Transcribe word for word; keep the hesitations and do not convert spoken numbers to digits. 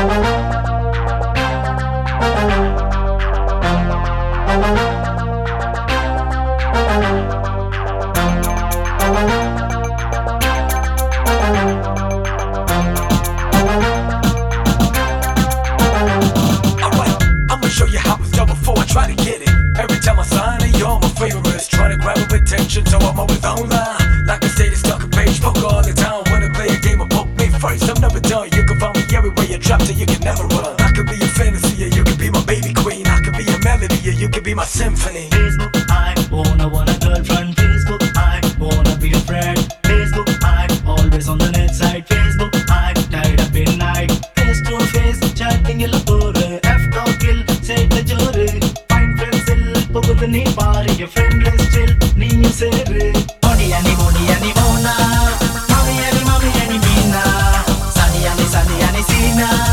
Show you how it's done before I try to get it. Every time I sign it, you're my favorites. Trying to grab up attention, so I'm always online. Like a status stuck a page, poke all the time. Wanna play a game of poke me first. I'm never done. You can find me everywhere you're trapped, so you can never run. I could be a fantasy, or you could be my baby queen. I could be a melody, or you could be my symphony. Facebook, I wanna want a girlfriend. Facebook, I wanna be a friend. Facebook, I always on the net side. Facebook, I tied up in night. Face to face, chatting illa pore. F to kill. Find friends ill, pugud ni pari, your friend is still, ni sere. Moni ani moni ani mona, mami ani mami ani mina, sani ani sani ani sina.